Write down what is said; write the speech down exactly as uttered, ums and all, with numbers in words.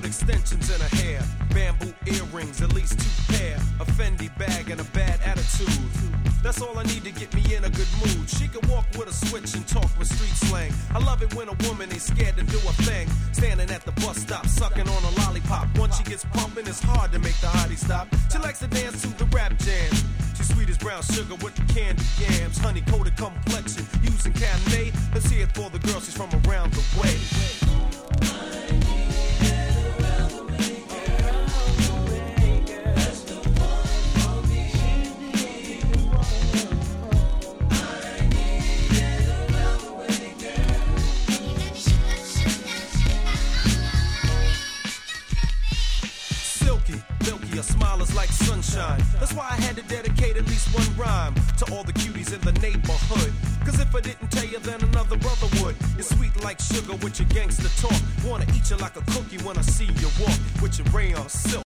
with extensions in her hair, bamboo earrings, at least two pair, a Fendi bag and a bad attitude. That's all I need to get me in a good mood. She can walk with a switch and talk with street slang. I love it when a woman ain't scared to do a thing. Standing at the bus stop, sucking on a lollipop. Once she gets pumping, it's hard to make the hottie stop. She likes to dance to the rap jam. She's sweet as brown sugar with the candy yams. Honey coated complexion, using Cabernet. Let's hear it for the girl, she's from around the way. Your smile is like sunshine. That's why I had to dedicate at least one rhyme to all the cuties in the neighborhood. Cause if I didn't tell you, then another brother would. You're sweet like sugar with your gangster talk. Wanna eat you like a cookie when I see you walk with your rayon silk.